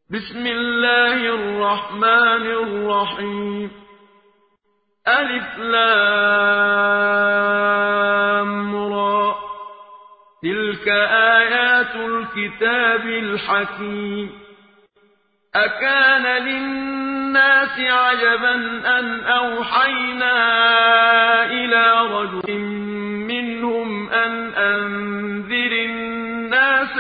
بسم الله الرحمن الرحيم. ألف لام را. تلك آيات الكتاب الحكيم. أكان للناس عجبا أن أوحينا إلى رجل منهم أن أنذر الناس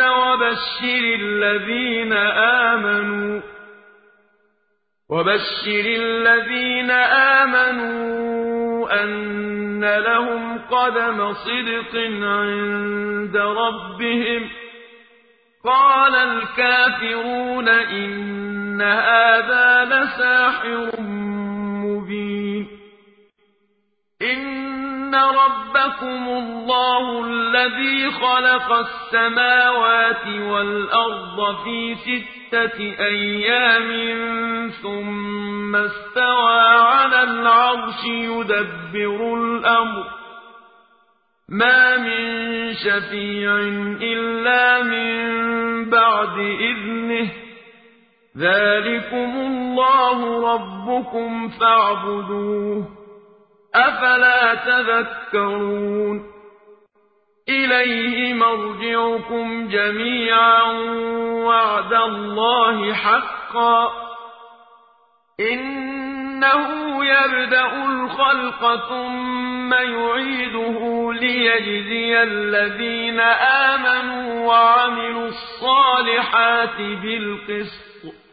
وبشر الذين آمنوا أن لهم قدم صدق عند ربهم. قال الكافرون إن هذا لساحر مبين. إن ربكم الله الذي خلق السماوات والأرض في 6 أيام ثم استوى على العرش يدبر الأمر ما من شفيع إلا من بعد إذنه. ذلكم الله ربكم فاعبدوه أفلا تذكرون. إليه مرجعكم جميعا وعد الله حقا. إنه يبدأ الخلق ثم يعيده ليجزي الذين آمنوا وعملوا الصالحات بالقسط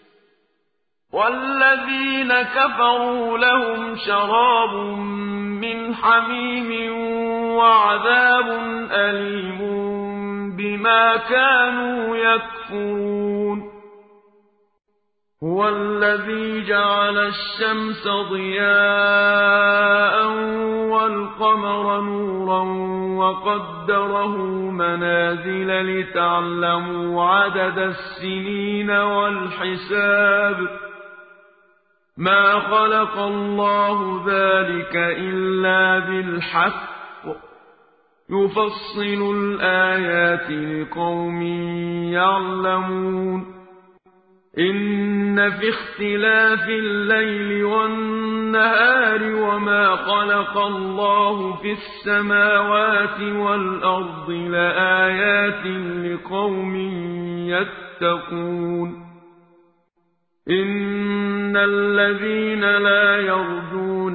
والذين كفروا لهم شراب من حميم وعذاب أليم بما كانوا يكفرون. هو الذي جعل الشمس ضياء والقمر نورا وقدره منازل لتعلموا عدد السنين والحساب. ما خلق الله ذلك إلا بالحق يفصل الآيات لقوم يعلمون. إن في اختلاف الليل والنهار وما خلق الله في السماوات والأرض لآيات لقوم يتقون. إن الذين لا يرجون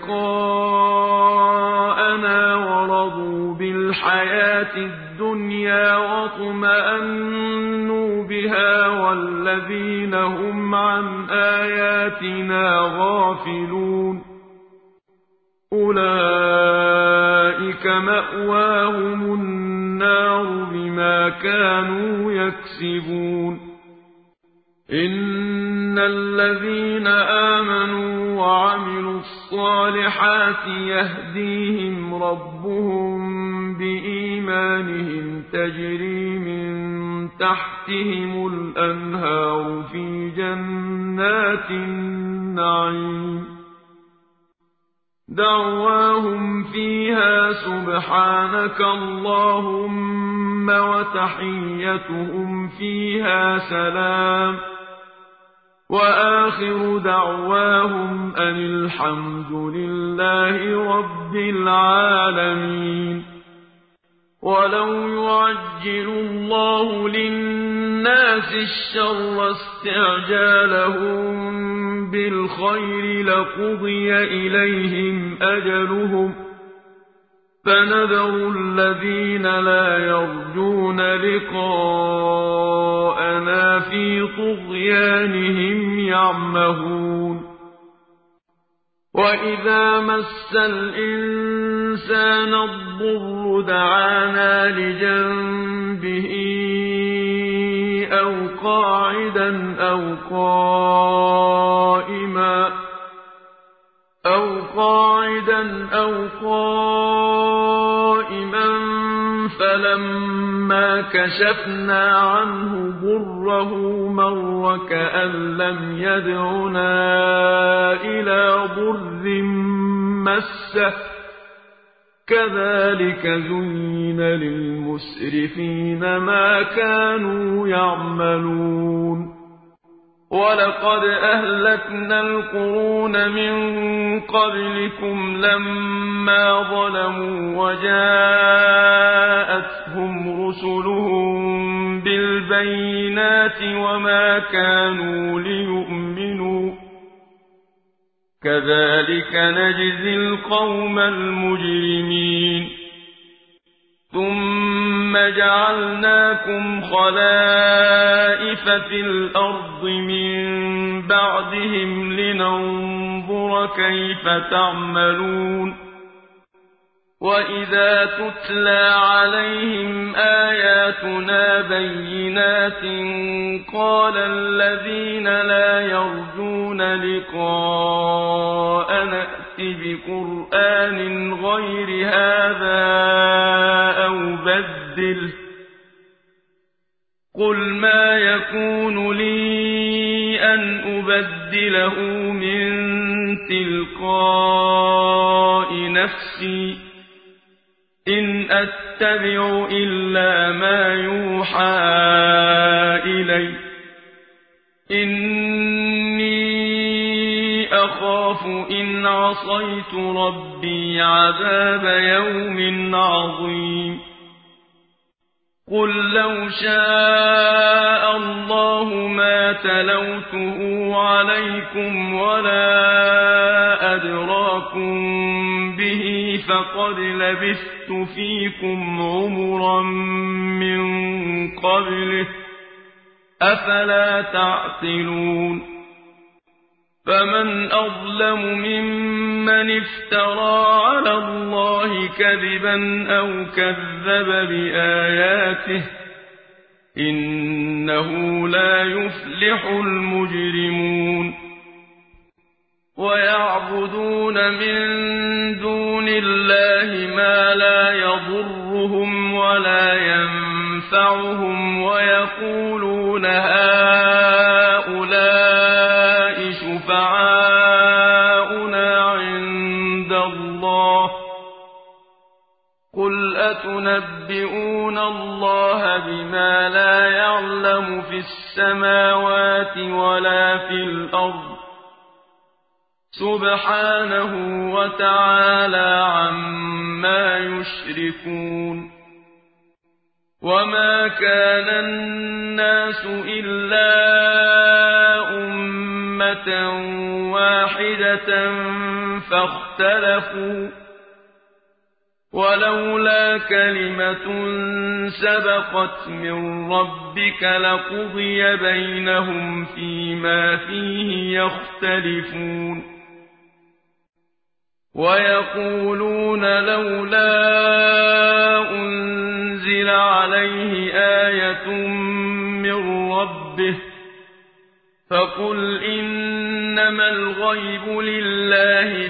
لقاءنا ورضوا بالحياة الدنيا واطمأنوا بها والذين هم عن آياتنا غافلون أولئك مأواهم النار بما كانوا يكسبون. إن الذين آمنوا وعملوا الصالحات يهديهم ربهم بإيمانهم تجري من تحتهم الأنهار في جنات النعيم. دعواهم فيها سبحانك اللهم وتحيتهم فيها سلام وآخر دعواهم أن الحمد لله رب العالمين. ولو يعجل الله للناس الشر استعجالهم بالخير لقضي إليهم أجلهم فنذر الذين لا يرجون لقاءنا في طغيانهم يعمهون. وإذا مس الإنسان الضر دعانا لجنبه أو قاعدا أو قائما فلما كشفنا عنه ضره مر كأن لم يدعنا إلى ضر مسه. كذلك زين للمسرفين ما كانوا يعملون. ولقد أهلكنا القرون من قبلكم لما ظلموا وجاءتهم رسلهم بالبينات وما كانوا ليؤمنوا كذلك نجزي القوم المجرمين ثم جعلناكم خلائف في الأرض من بعدهم لننظر كيف تعملون وإذا تتلى عليهم آياتنا بينات قال الذين لا يرجون لقاءنا ائت بقرآن غير هذا أو بدله قل ما يكون لي أن أبدله من تلقاء نفسي إن أتبع إلا ما يوحى إلي إني أخاف إن عصيت ربي عذاب يوم عظيم قل لو شاء الله ما تلوته عليكم ولا أدراكم به فقد لبثت فيكم عمرا من قبله أفلا تعقلون فمن أظلم ممن افترى على الله كذبا أو كذب بآياته إنه لا يفلح المجرمون ويعبدون من دون الله ما لا يضرهم ولا ينفعهم ويقولون هؤلاء شفعاؤنا عند الله قل أتنبئون الله بما لا يعلم في السماوات ولا في الأرض سبحانه وتعالى عما يشركون وما كان الناس إلا أمة واحدة فاختلفوا ولولا كلمة سبقت من ربك لقضي بينهم فيما فيه يختلفون ويقولون لولا أنزل عليه آية من ربه فقل إنما الغيب لله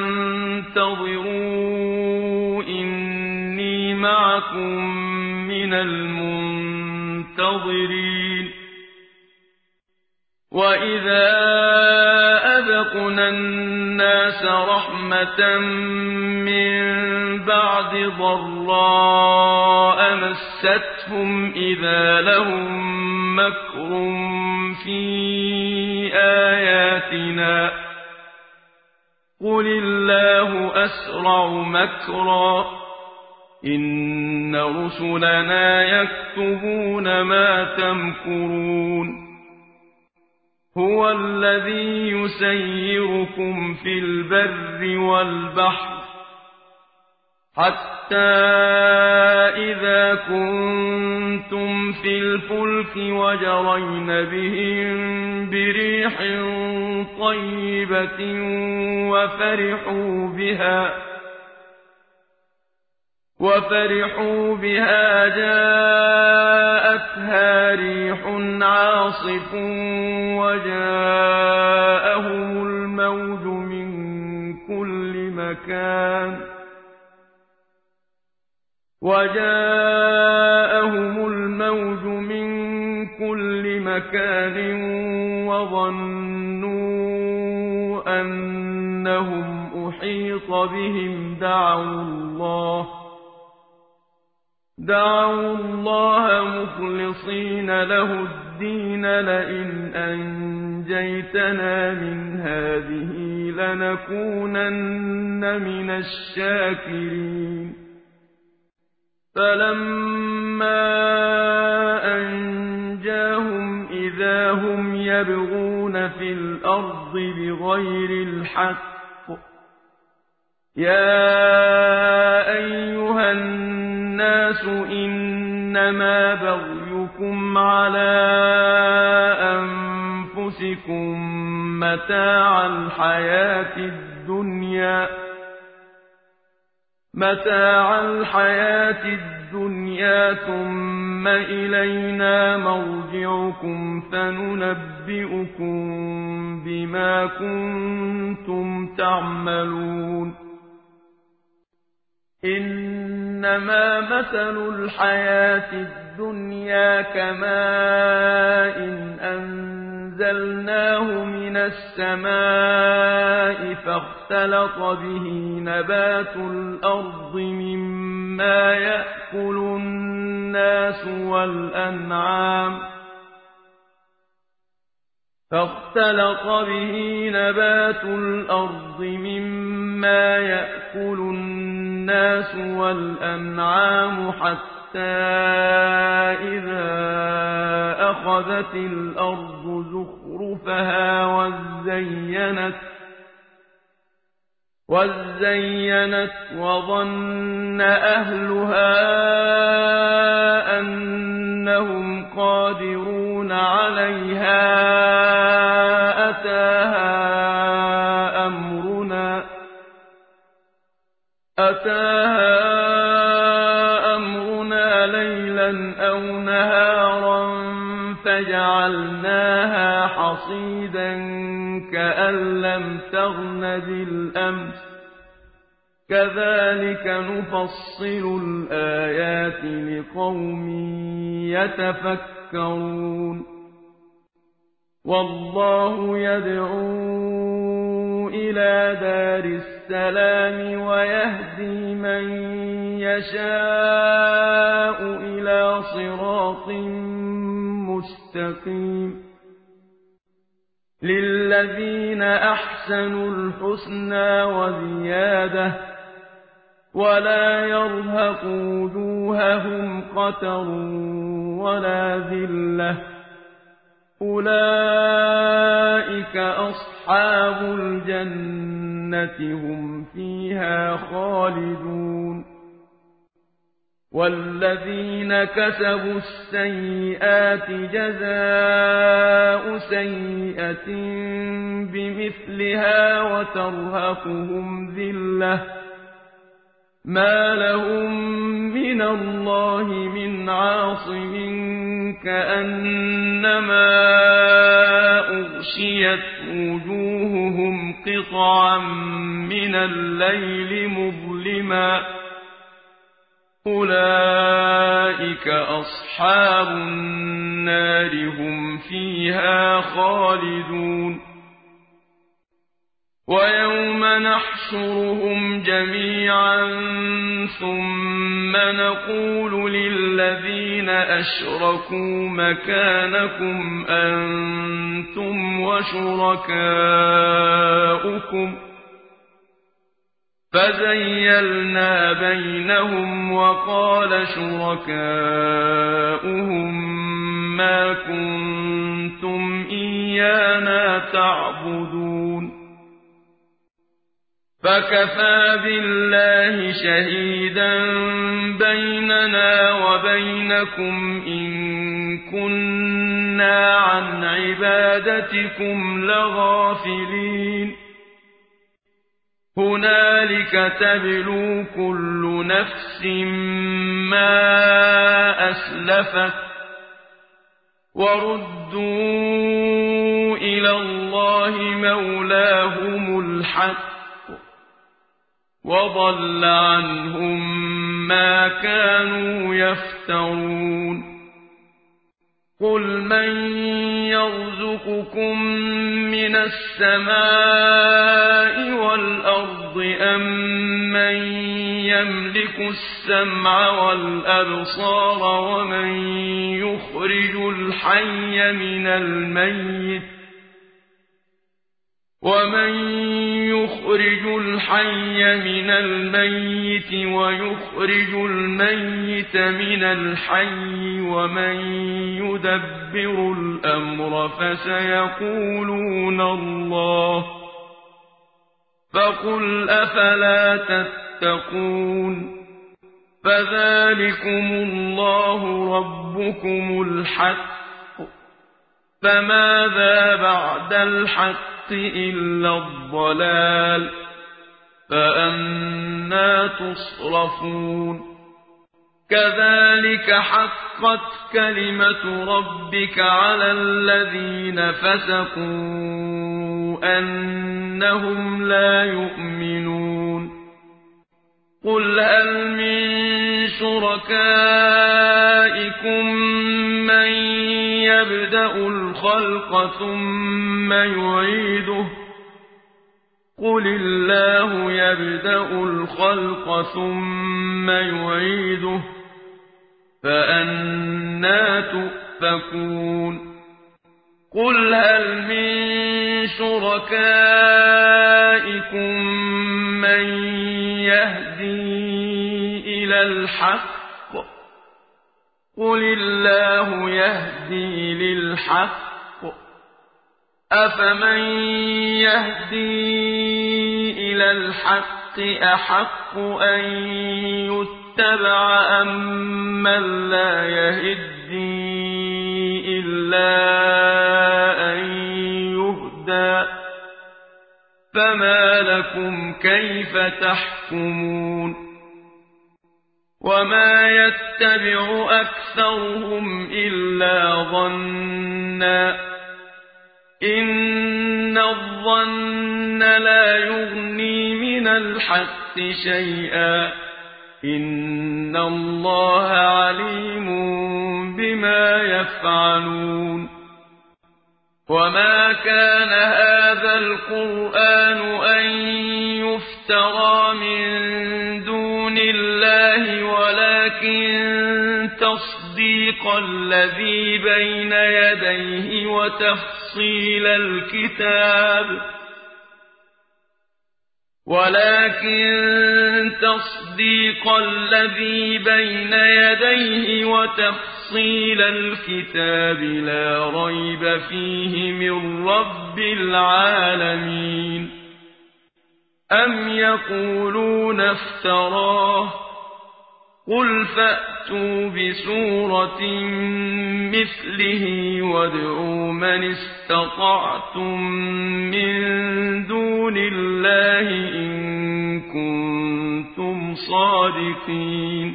فانتظروا إني معكم من المنتظرين وإذا أذقنا الناس رحمة من بعد ضراء مستهم إذا لهم مكر في آياتنا قل الله أسرع مكرا إن رسلنا يكتبون ما تمكرون هو الذي يسيركم في البر والبحر حتى إذا كنتم في الفلك وجرين بهم بريح طيبة وفرحوا بها جاءتها ريح عاصف وجاءهم الموج من كل مكان وظنوا أنهم أحيط بهم دعوا الله مخلصين له الدين لئن أنجيتنا من هذه لنكونن من الشاكرين فلما أنجاهم إذا هم يبغون في الأرض بغير الحق يا أيها الناس إنما بغيكم على أنفسكم متاع الحياة الدنيا ثم إلينا مرجعكم فننبئكم بما كنتم تعملون إنما مثل الحياة الدنيا كماء أنزلناه من السماء فاختلط به نبات الأرض مما يأكل الناس والأنعام حتى إذا أخذت الأرض زخرفها وزينت وظن أهلها أنهم قادرون عليها أتاها أمرنا ليلا أو نهارا فجعلناها حصيدا كأن لم تغن بالأمس كذلك نفصل الآيات لقوم يتفكرون والله يدعو إلى دار السلام ويهدي من يشاء إلى صراط مستقيم للذين أحسنوا الحسنى وزيادة ولا يرهق وجوههم قتر ولا ذلة أولئك أصحاب الجنة هم فيها خالدون والذين كسبوا السيئات جزاء سيئة بمثلها وترهقهم ذلة ما لهم من الله من عاصم كأنما أغشيت وجوههم قطعا من الليل مظلما أولئك أصحاب النار هم فيها خالدون ويوم نحشرهم جميعا ثم نقول للذين أشركوا مكانكم أنتم وشركاؤكم فزيلنا بينهم وقال شركاؤهم ما كنتم إيانا تعبدون فكفى بالله شهيدا بيننا وبينكم إن كنا عن عبادتكم لغافلين هنالك تبلو كل نفس ما أسلفت وردوا إلى الله مولاهم الحق وضل عنهم ما كانوا يفترون قل من يرزقكم من السماء والأرض أم من يملك السمع والأبصار ومن يخرج الحي من الميت ومن يخرج الحي من الميت ويخرج الميت من الحي ومن يدبر الأمر فسيقولون الله فقل أفلا تتقون فذلكم الله ربكم الحق فماذا بعد الحق إلا الضلال فأنى تصرفون كذلك حقت كلمة ربك على الذين فسقوا أنهم لا يؤمنون قل هل من شركائكم من يبدأ الخلق ثم يعيده قل الله يبدأ الخلق ثم يعيده فأنى تؤفكون قل هل من شركائكم من يهدي إلى الحق قل الله يهدي للحق أفمن يهدي إلى الحق أحق أن يتبع أم من لا يهدي إلا أن يهدى فما لكم كيف تحكمون وما يتبع أكثرهم إلا ظنا إن الظن لا يغني من الحق شيئا إن الله عليم بما يفعلون وما كان هذا القرآن أن يفترى من دون الله ولكن تصديق الذي بين يديه وتفصيل الكتاب لا ريب فيه من رب العالمين أم يقولون افتراه قل فأتوا بسورة مثله وادعوا من استطعتم من دون الله إن كنتم صادقين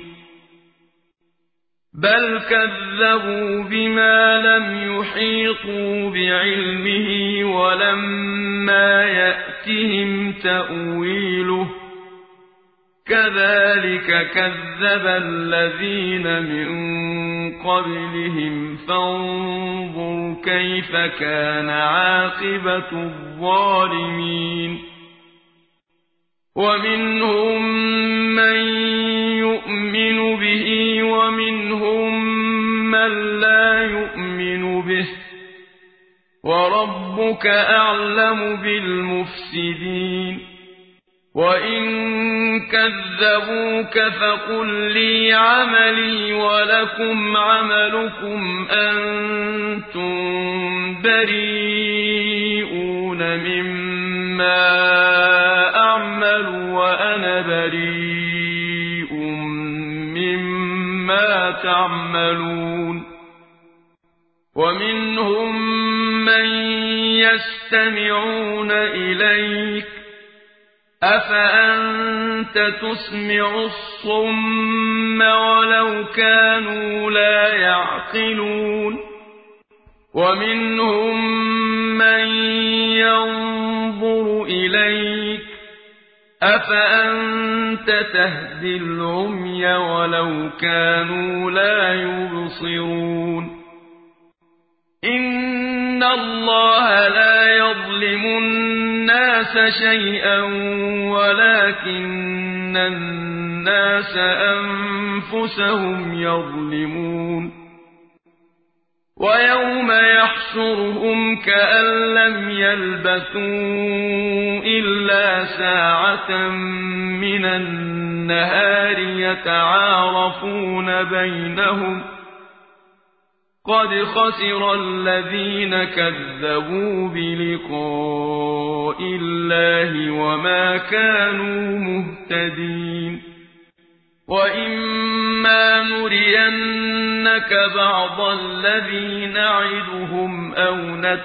بل كذبوا بما لم يحيطوا بعلمه ولما يأتهم تأويله كذلك كذب الذين من قبلهم فانظر كيف كان عاقبة الظالمين ومنهم من يؤمن به ومنهم من لا يؤمن به وربك أعلم بالمفسدين وإن كذبوك فقل لي عملي ولكم عملكم أنتم بريئون مما أعمل وأنا بريء مما تعملون ومنهم من يستمعون إليك أفأنت تسمع الصم ولو كانوا لا يعقلون ومنهم من ينظر إليك أفأنت تهدي العمي ولو كانوا لا يبصرون إن الله لا يظلم الناس شيئا ولكن الناس أنفسهم يظلمون ويوم يحشرهم كأن لم يلبثوا إلا ساعة من النهار يتعارفون بينهم قد خسر الذين كذبوا بلقاء الله وما كانوا مهتدين وإما نرينك بعض الذي نعدهم أو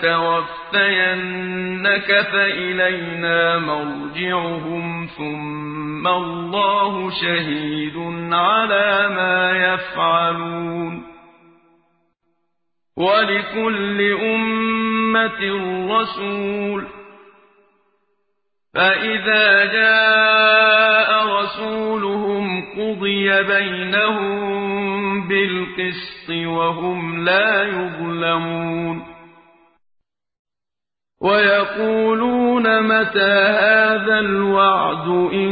نتوفينك فإلينا مرجعهم ثم الله شهيد على ما يفعلون ولكل أمة رسول فإذا جاء رسولهم قضي بينهم بالقسط وهم لا يظلمون ويقولون متى هذا الوعد إن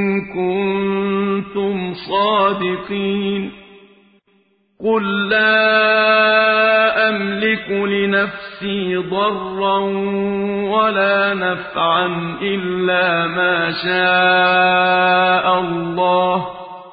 كنتم صادقين قل لا أملك لنفسي ضرا ولا نفعا إلا ما شاء الله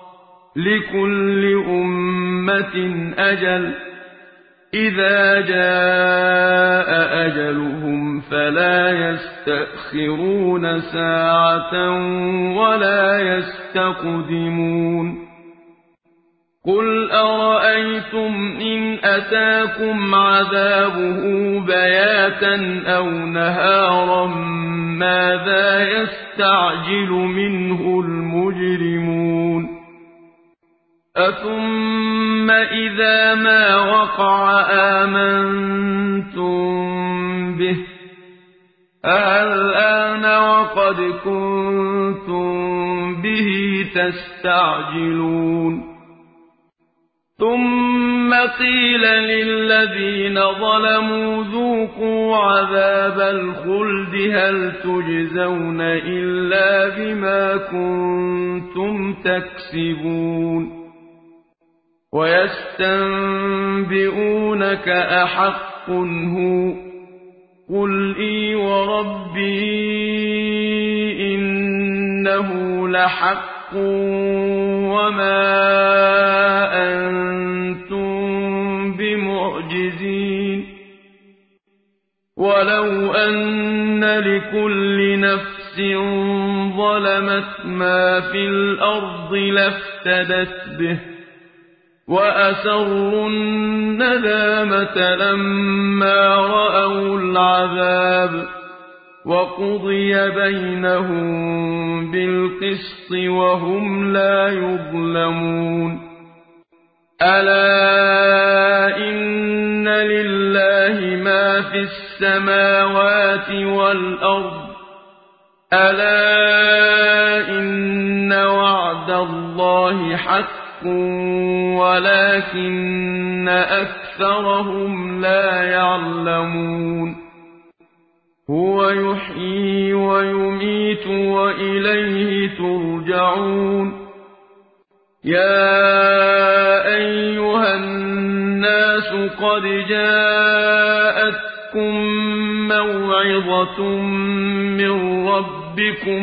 لكل أمة أجل إذا جاء أجلهم فلا يستأخرون ساعة ولا يستقدمون قل أرأيتم إن أتاكم عذابه بياتا أو نهارا ماذا يستعجل منه المجرمون أثم إذا ما وقع آمنتم به الآن وقد كنتم به تستعجلون ثم قيل للذين ظلموا ذوقوا عذاب الخلد هل تجزون إلا بما كنتم تكسبون ويستنبئونك أحق هو قل إي وربي إنه لحق وما أنتم بمعجزين ولو أن لكل نفس ظلمت ما في الأرض لافتدت به وأسروا الندامة لما رأوا العذاب وقضي بينهم بالقسط وهم لا يظلمون ألا إن لله ما في السماوات والأرض ألا إن وعد الله حق ولكن أكثرهم لا يعلمون هو يحيي ويميت وإليه ترجعون يا أيها الناس قد جاءتكم موعظة من ربكم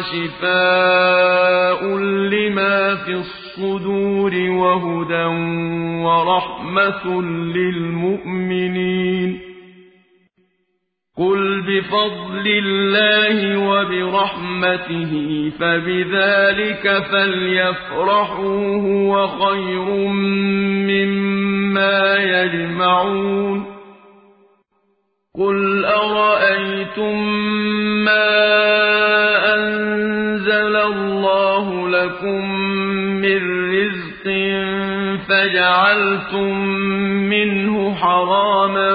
وشفاء لما في الصدور وهدى ورحمة للمؤمنين قل بفضل الله وبرحمته فبذلك فليفرحوا هو خير مما يجمعون قل أرأيتم ما أنزل الله لكم من رزق فجعلتم منه حراما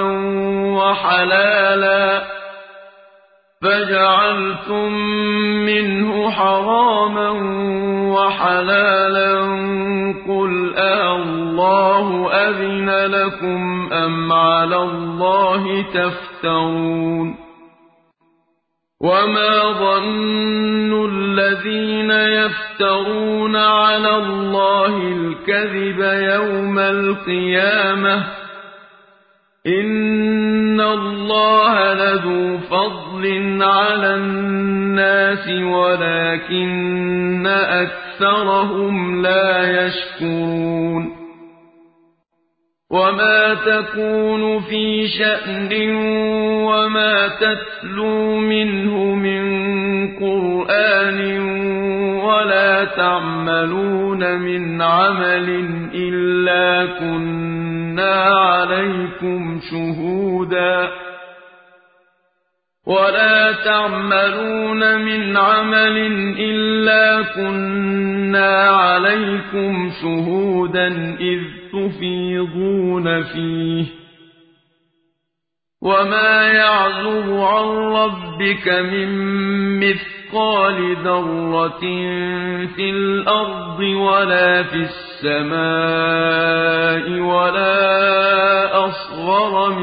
وحلالا قل الله أذن لكم أم على الله تفترون وما ظن الذين يفترون على الله الكذب يوم القيامة إن الله لذو فضل على الناس ولكن أكثرهم لا يشكرون وما تكون في شأن وما تتلو منه من قرآن ولا تعملون من عمل إلا كنا عليكم شهودا إذ تفيضون فيه وما يعزب عن ربك من مثقال ذرة في الأرض ولا في السماء ولا أصغر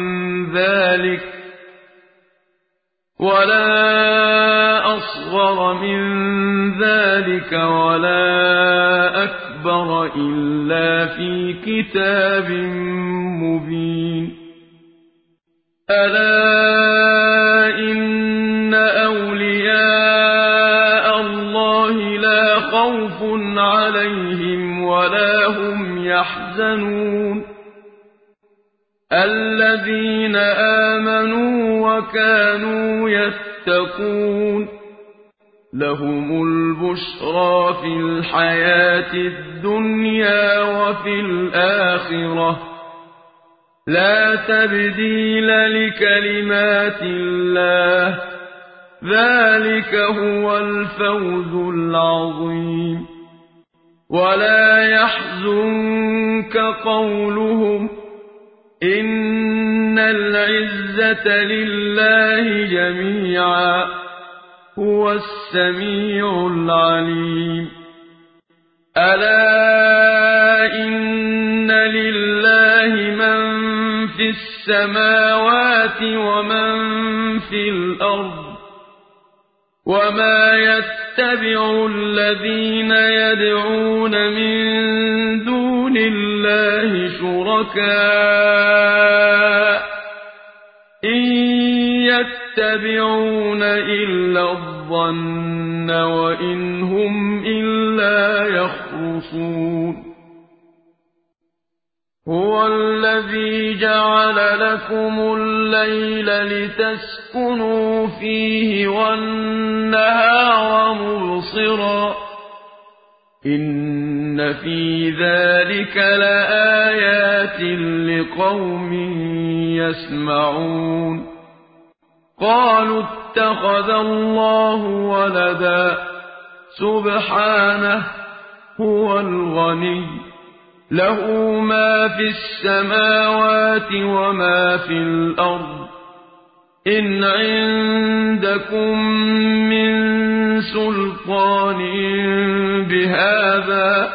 من ذلك ولا أكبر إلا في كتاب مبين ألا إن أولياء الله لا خوف عليهم ولا هم يحزنون الذين آمنوا وكانوا يتقون لهم البشرى في الحياة الدنيا وفي الآخرة لا تبديل لكلمات الله ذلك هو الفوز العظيم ولا يحزنك قولهم إن العزة لله جميعا هو السميع العليم ألا إن لله من في السماوات ومن في الأرض وما يتبع الذين يدعون من دون الله شركاء إن يتبعون إلا الظن وإن هم إلا يخرصون هو الذي جعل لكم الليل لتسكنوا فيه والنهار مبصرا إن في ذلك لآيات لقوم يسمعون قالوا اتخذ الله ولدا سبحانه هو الغني له ما في السماوات وما في الأرض إن عندكم من سلطان بهذا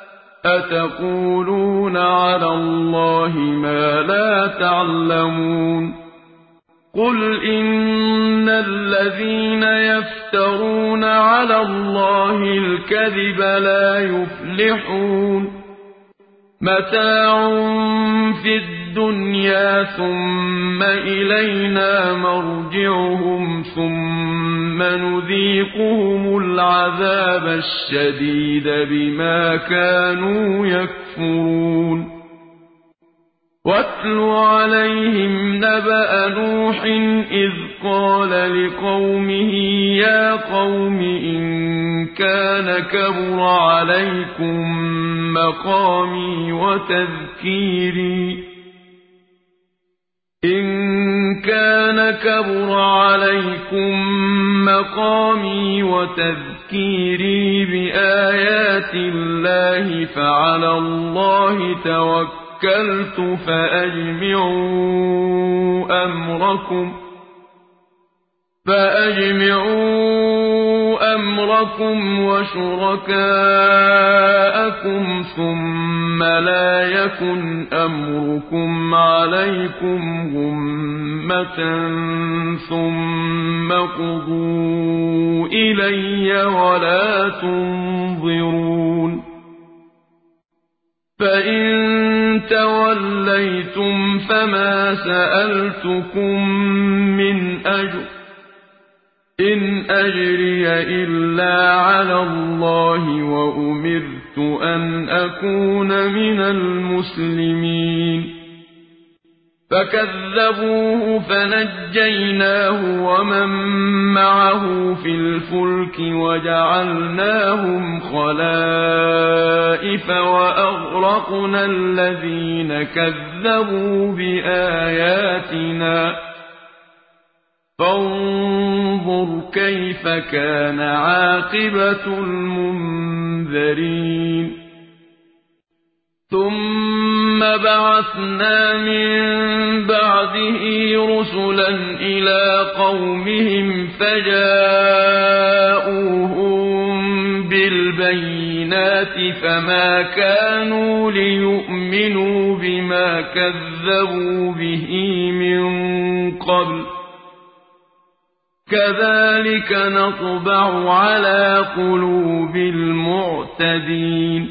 أتقولون على الله ما لا تعلمون قل إن الذين يفترون على الله الكذب لا يفلحون متاع في الدنيا ثم إلينا مرجعهم ثم نذيقهم العذاب الشديد بما كانوا يكفرون واتل عليهم نبأ نوح إذ قال لقومه يا قوم إن كان كبر عليكم مقامي وتذكيري بآيات الله فعلى الله توكلت فأجمعوا أمركم وشركاءكم ثم لا يكن أمركم عليكم غمة ثم قضوا إلي ولا تنظرون فإن توليتم فما سألتكم من أجر إن أجري إلا على الله وأمرت أن أكون من المسلمين فكذبوه فنجيناه ومن معه في الفلك وجعلناهم خلائف وأغرقنا الذين كذبوا بآياتنا فانظر كيف كان عاقبة المنذرين ثم بعثنا من بعده رسلا إلى قومهم فجاءوهم بالبينات فما كانوا ليؤمنوا بما كذبوا به من قبل كذلك نطبع على قلوب المعتدين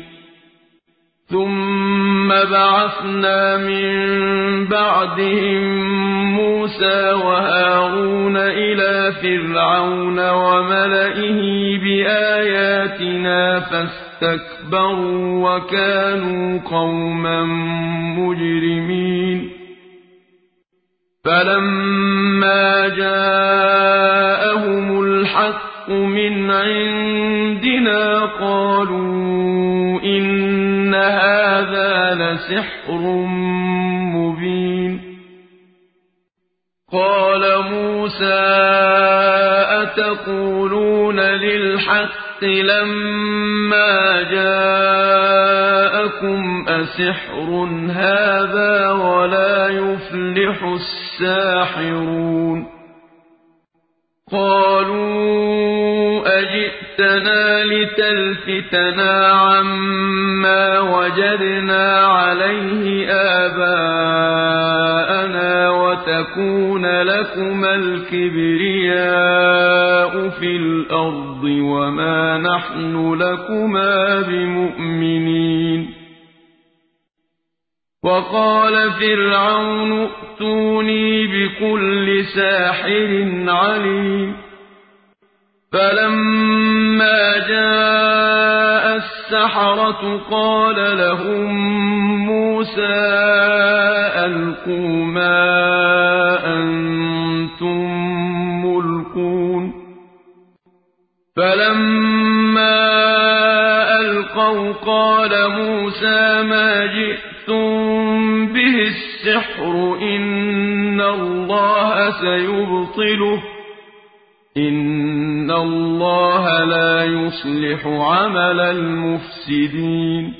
ثم بعثنا من بعدهم موسى وهارون إلى فرعون وملئه بآياتنا فاستكبروا وكانوا قوما مجرمين فلما جاءهم الحق من عندنا قالوا إن هذا لسحر مبين قال موسى أتقولون للحق لما جاءكم أسحر هذا ولا يفلح الساحرون قالوا أجئتنا لتلفتنا عما وجدنا عليه آباءنا وتكون لكما الكبرياء في الأرض وما نحن لكما بمؤمنين وقال فرعون ائتوني بكل ساحر عليم فلما جاء السحرة قال لهم موسى ألقوا ما أنتم ملقون فلما ألقوا قال موسى ما جئتم به السحر إن الله سيبطله إن الله لا يصلح عمل المفسدين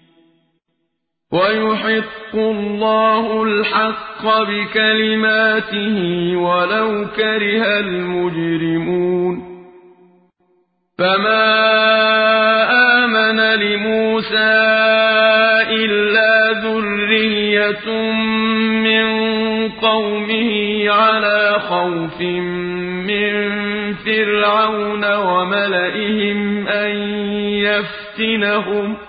ويحق الله الحق بكلماته ولو كره المجرمون فما آمن لموسى إلا ذرية من قومه على خوف من فرعون وملئهم أن يفتنهم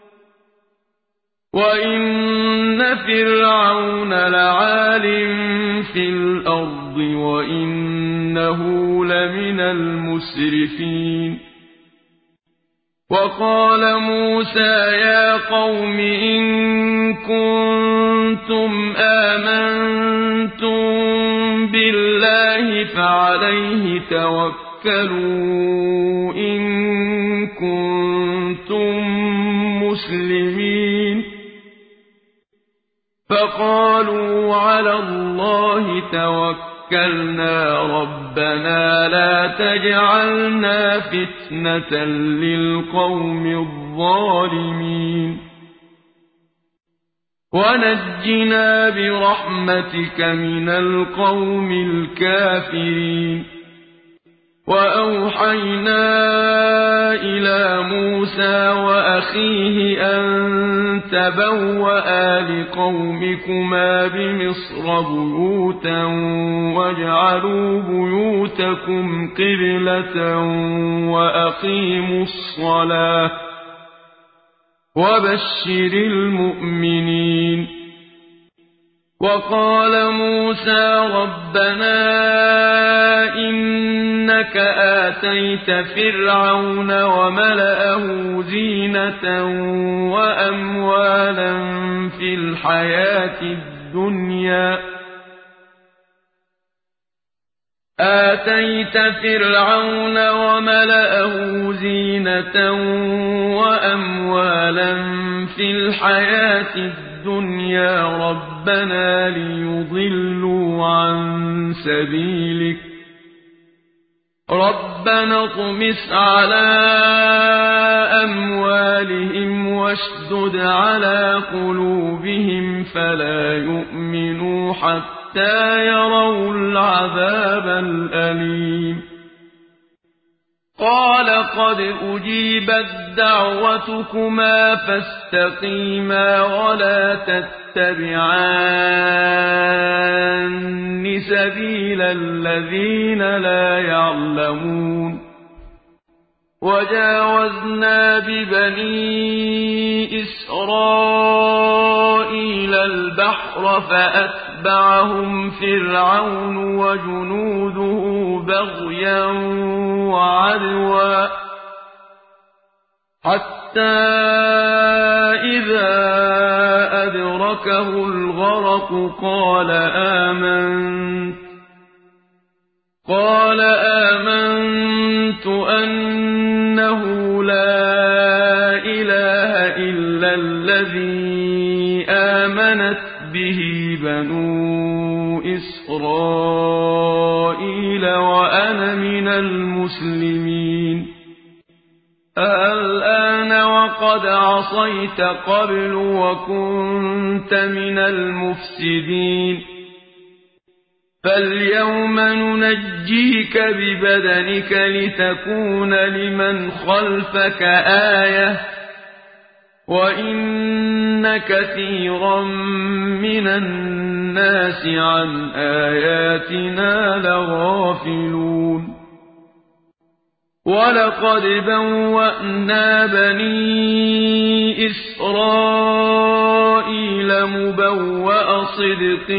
وإن فرعون لعال في الأرض وإنه لمن المسرفين وقال موسى يا قوم إن كنتم آمنتم بالله فعليه توكلوا إن كنتم مسلمين فقالوا على الله توكلنا ربنا لا تجعلنا فتنة للقوم الظالمين ونجنا برحمتك من القوم الكافرين وأوحينا إلى موسى وأخيه أن تبوأ لقومكما بمصر بيوتا واجعلوا بيوتكم قبلة وبشر المؤمنين. وقال موسى ربنا إنك آتيت فرعون وملأه زينة وأموالا في الحياة الدنيا ربنا ليضلوا عن سبيلك ربنا اطمس على أموالهم واشدد على قلوبهم فلا يؤمنوا حتى يروا العذاب الأليم. قال قد أجيبت دعوتكما فاستقيما ولا تتبعان سبيل الذين لا يعلمون. وجاوزنا ببني إسرائيل البحر فأتبعهم فرعون وجنوده بغيا وعدوا حتى إذا أدركه الغرق قال آمنت أنه لا إله إلا الذي آمنت به بنو إسرائيل وأنا من المسلمين. الآن وقد عصيت قبل وكنت من المفسدين فاليوم ننجيك ببدنك لتكون لمن خلفك آية وإن كثيرا من الناس عن آياتنا لغافلون. ولقد بوأنا بني إسرائيل مبوأ صدق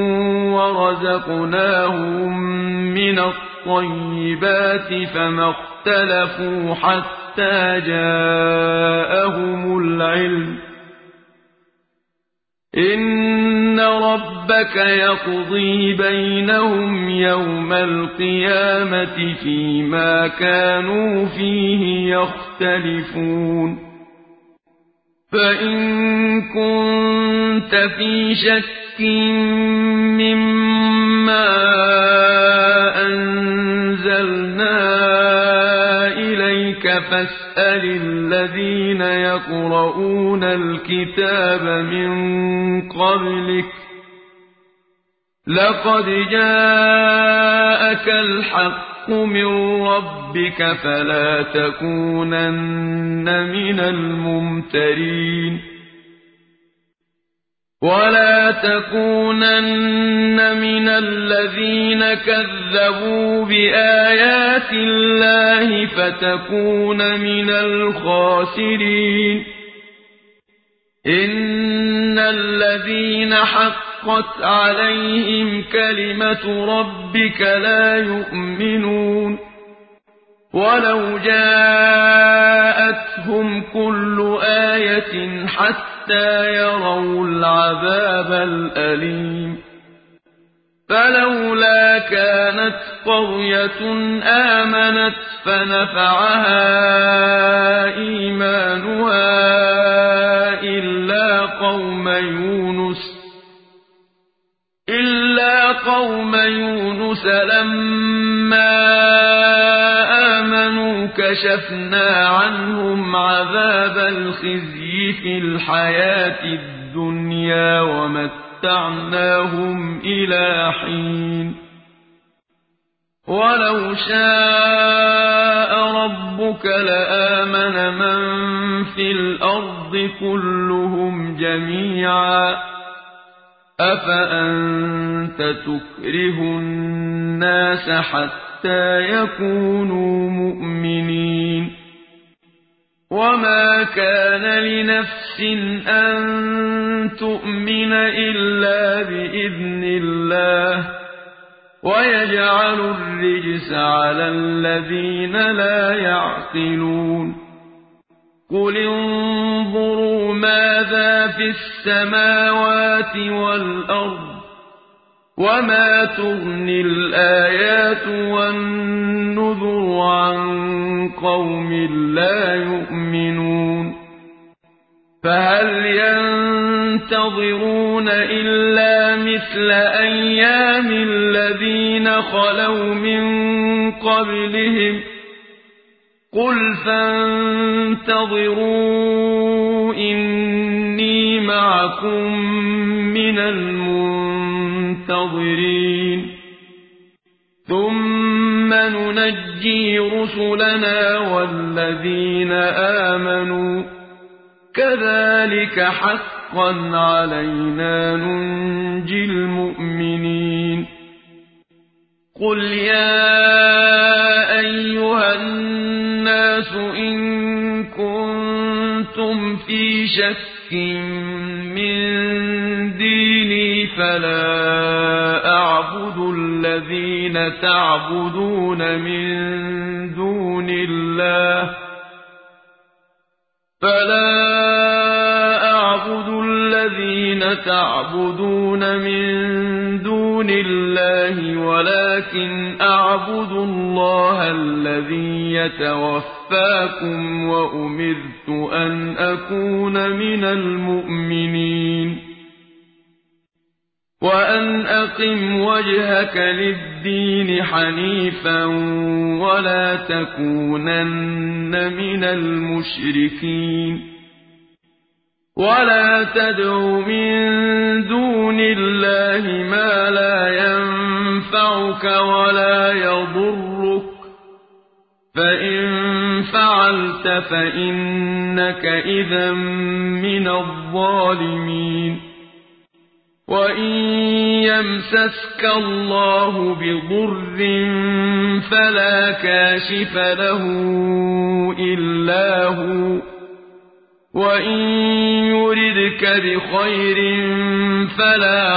ورزقناهم من الطيبات فما اختلفوا حتى جاءهم العلم إن ربك يقضي بينهم يوم القيامة فيما كانوا فيه يختلفون. فإن كنت في شك مما أنزلنا إليك فاسأل الذين يقرؤون الكتاب من قبلك لقد جاءك الحق من ربك فلا تكونن من الممترين. ولا تكونن من الذين كذبوا بآيات الله فتكون من الخاسرين. إن الذين حقت عليهم كلمة ربك لا يؤمنون ولو جاءتهم كل آية حتى يروا العذاب الأليم. فلولا كانت قرية آمنت فنفعها إيمانها إلا قوم يونس لما آمنوا كشفنا عنهم عذاب الخزي في الحياة الدنيا ومتعناهم إلى حين. ولو شاء ربك لآمن من في الأرض كلهم جميعا أفأنت تكره الناس حتى يكونوا مؤمنين. وما كان لنفس أن تؤمن إلا بإذن الله ويجعل الرجس على الذين لا يعقلون قل انظروا ماذا في السماوات والأرض وما تغني الآيات والنذر عن قوم لا يؤمنون فهل ينتظرون إلا مثل أيام الذين خلوا من قبلهم قل فانتظروا إني معكم من المنتظرين ثم ننجي رسلنا والذين آمنوا كذلك حقا علينا ننجي المؤمنين قل يا أيها الناس إن كنتم في شك من ديني فلا أعبد الذين تعبدون من دون الله ولكن أعبد الله الذي يتوفاكم وأمرت أن أكون من المؤمنين وأن أقم وجهك للدين حنيفا ولا تكونن من المشركين ولا تدع من دون الله ما لا ينفعك ولا يضرك فإن فعلت فإنك إذا من الظالمين وإن يمسسك الله بضر فلا كاشف له إلا هو وإن يردك بخير فلا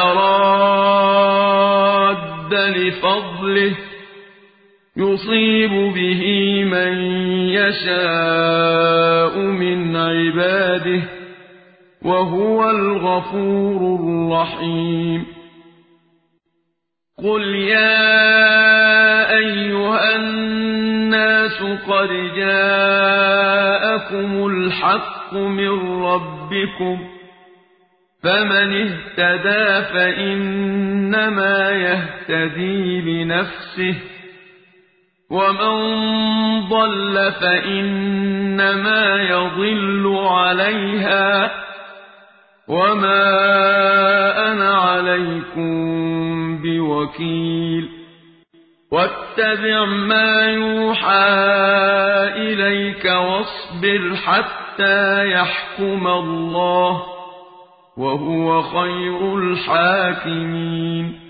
راد لفضله يصيب به من يشاء من عباده وهو الغفور الرحيم قل يا أيها الناس قد جاءكم الحق من ربكم فمن اهتدى فإنما يهتدي لنفسه ومن ضل فإنما يضل عليها وما أنا عليكم بوكيل واتبع ما يوحى إليك واصبر حتى يحكم الله وهو خير الحاكمين